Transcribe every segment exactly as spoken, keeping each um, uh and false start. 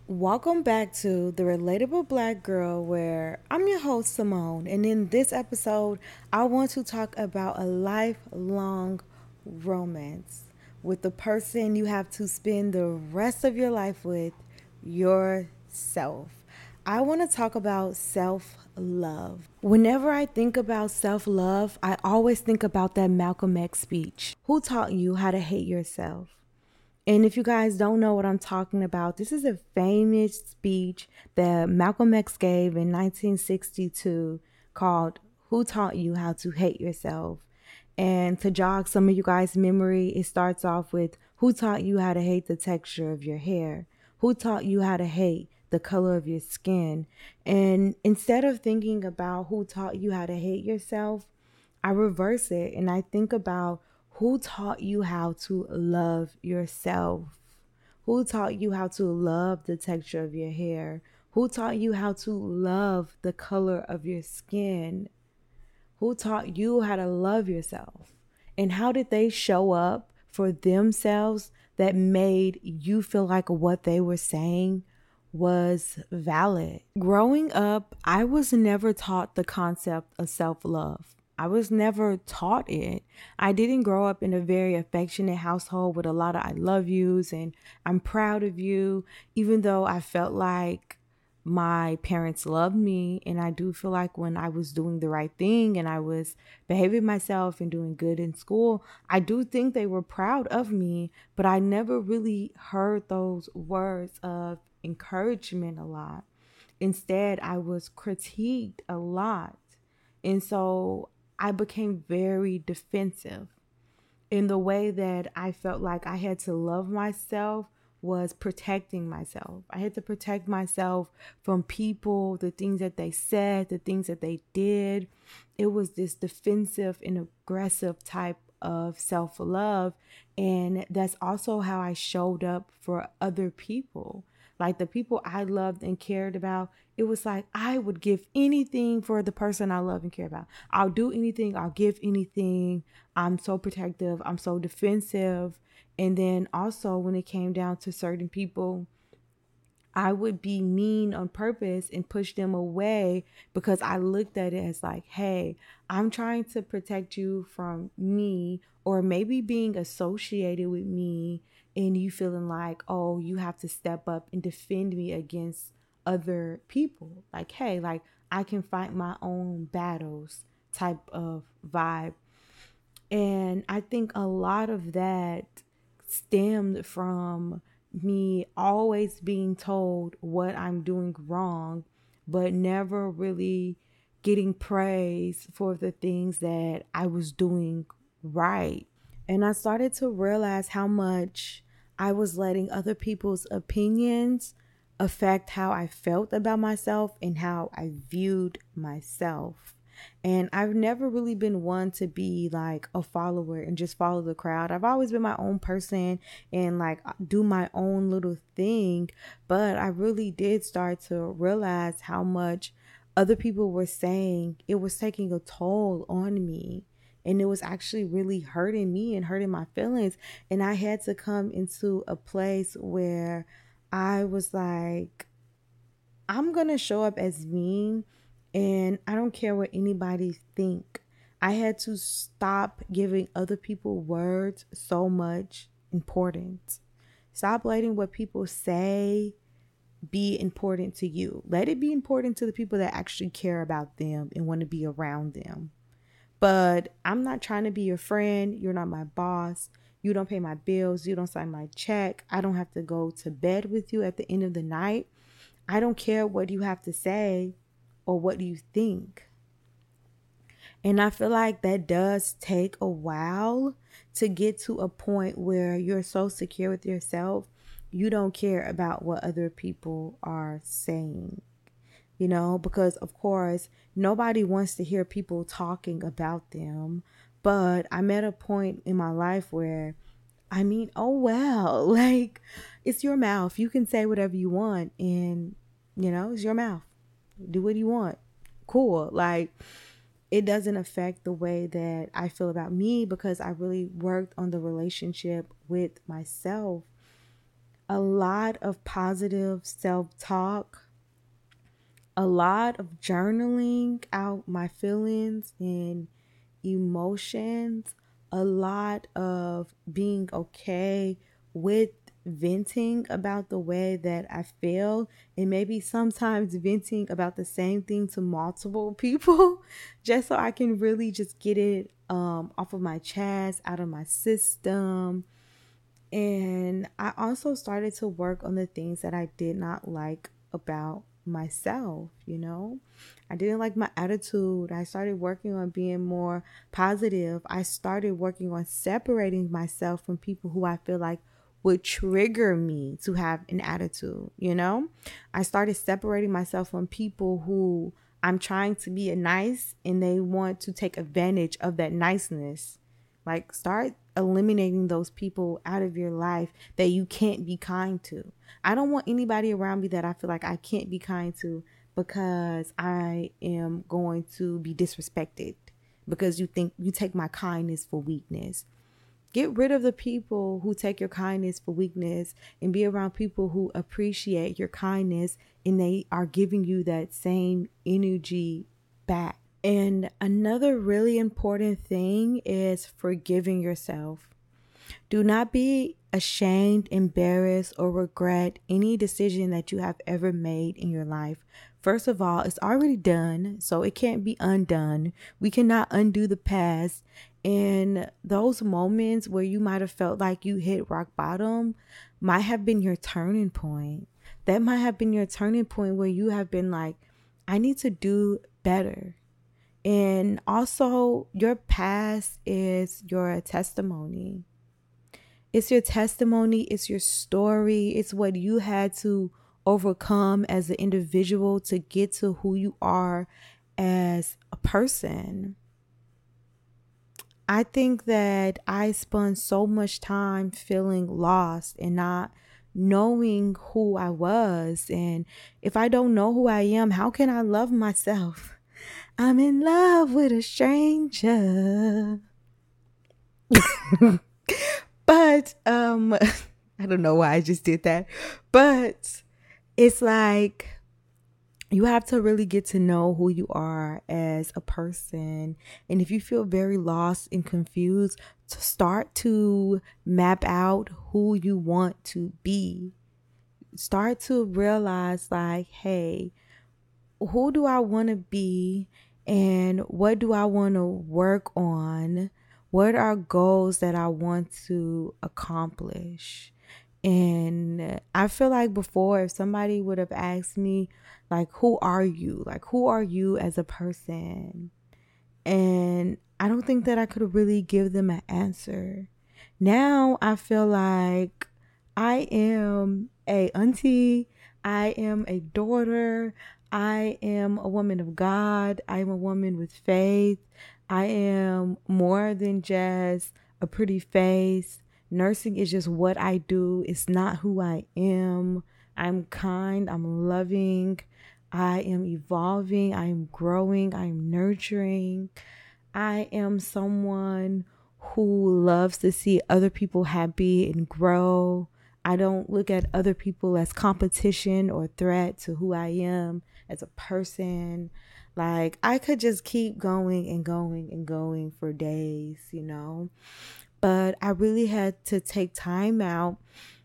Welcome back to The Relatable Black Girl, where I'm your host, Simone. And in this episode, I want to talk about a lifelong romance with the person you have to spend the rest of your life with, yourself. I want to talk about self love. Whenever I think about self love, I always think about that Malcolm X speech. Who taught you how to hate yourself? And if you guys don't know what I'm talking about, this is a famous speech that Malcolm X gave in nineteen sixty-two called Who Taught You How to Hate Yourself? And to jog some of you guys' memory, it starts off with Who taught you how to hate the texture of your hair? Who taught you how to hate the color of your skin? And instead of thinking about who taught you how to hate yourself, I reverse it and I think about who taught you how to love yourself? Who taught you how to love the texture of your hair? Who taught you how to love the color of your skin? Who taught you how to love yourself? And how did they show up for themselves that made you feel like what they were saying was valid? Growing up, I was never taught the concept of self love. I was never taught it. I didn't grow up in a very affectionate household with a lot of I love yous and I'm proud of you, even though I felt like my parents loved me. And I do feel like when I was doing the right thing and I was behaving myself and doing good in school, I do think they were proud of me, but I never really heard those words of encouragement a lot. Instead, I was critiqued a lot. And so I became very defensive in the way that I felt like I had to love myself was protecting myself. I had to protect myself from people, the things that they said, the things that they did. It was this defensive and aggressive type of self love. And that's also how I showed up for other people. Like the people I loved and cared about, it was like I would give anything for the person I love and care about. I'll do anything, I'll give anything. I'm so protective, I'm so defensive. And then also, when it came down to certain people, I would be mean on purpose and push them away because I looked at it as like, hey, I'm trying to protect you from me or maybe being associated with me and you feeling like, oh, you have to step up and defend me against other people. Like, hey, like I can fight my own battles type of vibe. And I think a lot of that stemmed from me always being told what I'm doing wrong, but never really getting praise for the things that I was doing right. And I started to realize how much I was letting other people's opinions affect how I felt about myself and how I viewed myself. And I've never really been one to be like a follower and just follow the crowd. I've always been my own person and like do my own little thing. But I really did start to realize how much other people were saying it was taking a toll on me. And it was actually really hurting me and hurting my feelings. And I had to come into a place where I was like, I'm going to show up as me and I don't care what anybody think. I had to stop giving other people words so much importance. Stop letting what people say be important to you. Let it be important to the people that actually care about them and want to be around them. But I'm not trying to be your friend. You're not my boss. You don't pay my bills. You don't sign my check. I don't have to go to bed with you at the end of the night. I don't care what you have to say or what you think. And I feel like that does take a while to get to a point where you're so secure with yourself, you don't care about what other people are saying. You know, because of course, nobody wants to hear people talking about them. But I'm at a point in my life where, I mean, oh well, like it's your mouth. You can say whatever you want, and you know, it's your mouth. Do what you want. Cool. Like it doesn't affect the way that I feel about me because I really worked on the relationship with myself. a lot of positive self talk, a lot of journaling out my feelings and emotions, a lot of being okay with venting about the way that I feel, and maybe sometimes venting about the same thing to multiple people just so I can really just get it um, off of my chest, out of my system. And I also started to work on the things that I did not like about myself, you know? I didn't like my attitude. I started working on being more positive. I started working on separating myself from people who I feel like would trigger me to have an attitude, you know? I started separating myself from people who I'm trying to be a nice and they want to take advantage of that niceness. Like, start eliminating those people out of your life that you can't be kind to. I don't want anybody around me that I feel like I can't be kind to because I am going to be disrespected because you think you take my kindness for weakness. Get rid of the people who take your kindness for weakness and be around people who appreciate your kindness and they are giving you that same energy back. And another really important thing is forgiving yourself. Do not be ashamed, embarrassed, or regret any decision that you have ever made in your life. First of all, it's already done, so it can't be undone. We cannot undo the past. And those moments where you might have felt like you hit rock bottom might have been your turning point. That might have been your turning point where you have been like, I need to do better. And also, your past is your testimony. It's your testimony, it's your story, it's what you had to overcome as an individual to get to who you are as a person. I think that I spent so much time feeling lost and not knowing who I was. And if I don't know who I am, how can I love myself? I'm in love with a stranger. But um I don't know why I just did that. But it's like you have to really get to know who you are as a person. And if you feel very lost and confused, to start to map out who you want to be. Start to realize like, hey, who do I want to be and what do I want to work on? What are goals that I want to accomplish? And I feel like before, if somebody would have asked me, like, who are you? Like, who are you as a person? And I don't think that I could really give them an answer. Now I feel like I am a auntie, I am a daughter, I am a woman of God, I am a woman with faith, I am more than just a pretty face. Nursing is just what I do, it's not who I am. I'm kind, I'm loving, I am evolving, I am growing, I am nurturing. I am someone who loves to see other people happy and grow. I don't look at other people as competition or threat to who I am as a person. Like, I could just keep going and going and going for days, you know. But I really had to take time out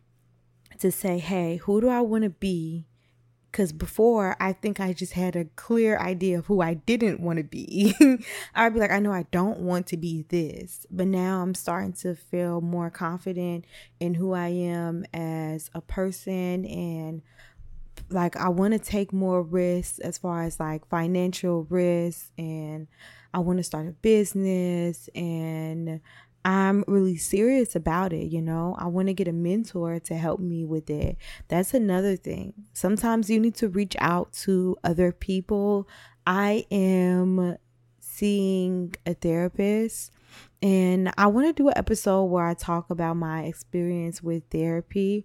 to say, hey, who do I want to be? Because before, I think I just had a clear idea of who I didn't want to be. I'd be like, I know I don't want to be this. But now I'm starting to feel more confident in who I am as a person. And like, I want to take more risks as far as like financial risks. And I want to start a business. And I'm really serious about it, you know. I want to get a mentor to help me with it. That's another thing. Sometimes you need to reach out to other people. I am seeing a therapist and I want to do an episode where I talk about my experience with therapy.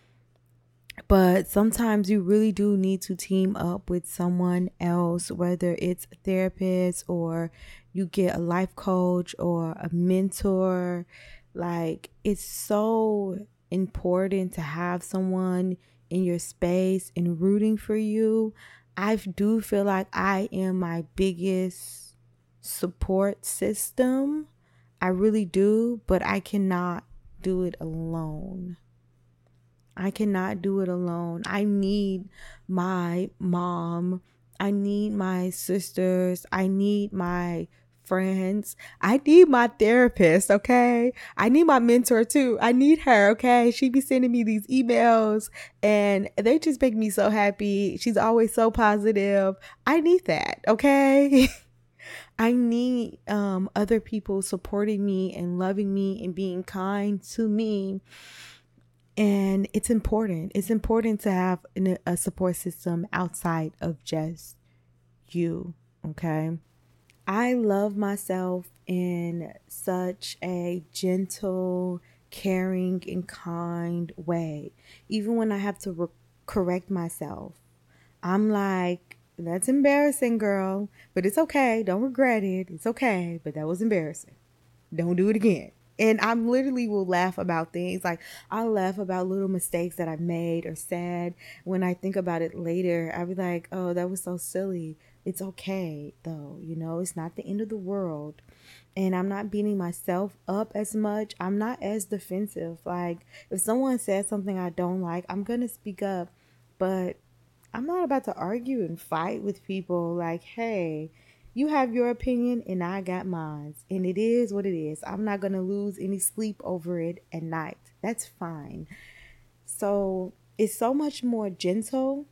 But sometimes you really do need to team up with someone else, whether it's a therapist or you get a life coach or a mentor. Like, it's so important to have someone in your space and rooting for you. I do feel like I am my biggest support system. I really do, but I cannot do it alone. I cannot do it alone. I need my mom. I need my sisters. I need my friends. I need my therapist, okay? I need my mentor too. I need her, okay? She be sending me these emails and they just make me so happy. She's always so positive. I need that, okay? I need um, other people supporting me and loving me and being kind to me. And it's important. It's important to have an, a support system outside of just you, okay? I love myself in such a gentle, caring, and kind way. Even when I have to re- correct myself, I'm like, that's embarrassing, girl, but it's okay. Don't regret it. It's okay, but that was embarrassing. Don't do it again. And I literally will laugh about things. Like, I'll laugh about little mistakes that I've made or said. When I think about it later, I'll be like, oh, that was so silly. It's okay, though. You know, it's not the end of the world. And I'm not beating myself up as much. I'm not as defensive. Like, if someone says something I don't like, I'm going to speak up. But I'm not about to argue and fight with people like, hey, you have your opinion and I got mine. And it is what it is. I'm not going to lose any sleep over it at night. That's fine. So it's so much more gentle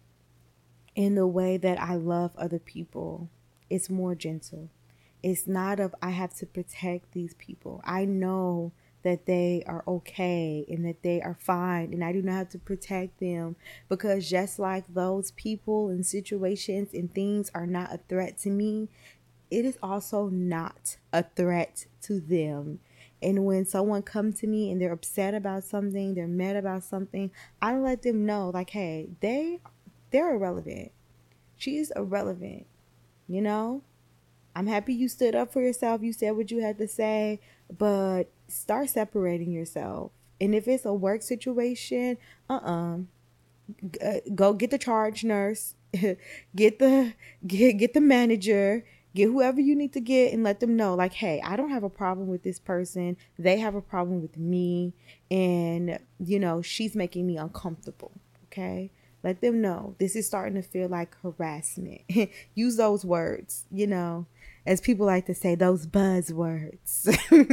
in the way that I love other people. It's more gentle. It's not of I have to protect these people. I know that they are okay and that they are fine and I do not have to protect them, because just like those people and situations and things are not a threat to me, it is also not a threat to them. And when someone comes to me and they're upset about something, they're mad about something, I let them know, like, hey, they they're irrelevant. She's irrelevant, you know? I'm happy you stood up for yourself. You said what you had to say, but start separating yourself. And if it's a work situation, uh-uh. Uh, go get the charge nurse, get the get get the manager, get whoever you need to get, and let them know, like, hey, I don't have a problem with this person. They have a problem with me, and you know, she's making me uncomfortable. Okay, let them know this is starting to feel like harassment. Use those words, you know, as people like to say, those buzzwords.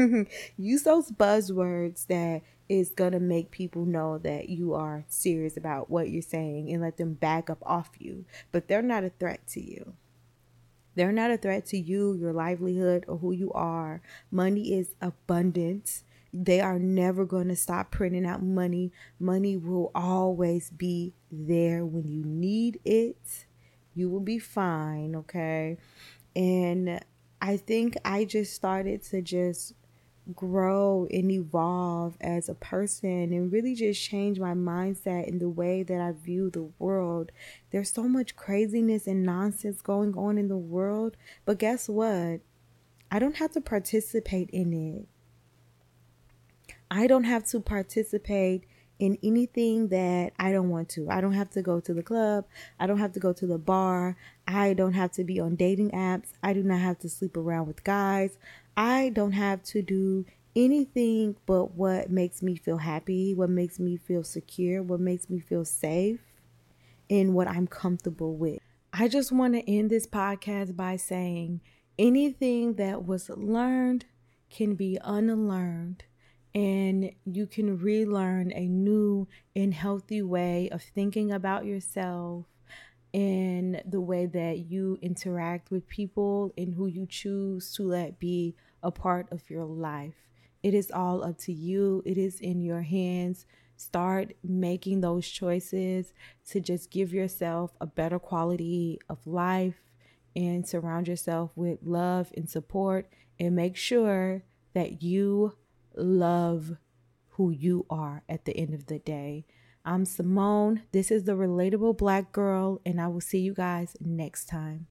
Use those buzzwords that is going to make people know that you are serious about what you're saying, and let them back up off you. But they're not a threat to you. They're not a threat to you, your livelihood, or who you are. Money is abundant. They are never going to stop printing out money. Money will always be there when you need it. You will be fine, okay? And I think I just started to just grow and evolve as a person and really just change my mindset in the way that I view the world. There's so much craziness and nonsense going on in the world, but guess what? I don't have to participate in it. I don't have to participate in anything that I don't want to. I don't have to go to the club. I don't have to go to the bar. I don't have to be on dating apps. I do not have to sleep around with guys. I don't have to do anything but what makes me feel happy, what makes me feel secure, what makes me feel safe, and what I'm comfortable with. I just want to end this podcast by saying anything that was learned can be unlearned, and you can relearn a new and healthy way of thinking about yourself and the way that you interact with people and who you choose to let be a part of your life. It is all up to you. It is in your hands. Start making those choices to just give yourself a better quality of life and surround yourself with love and support, and make sure that you love who you are at the end of the day. I'm Simone. This is the Relatable Black Girl, and I will see you guys next time.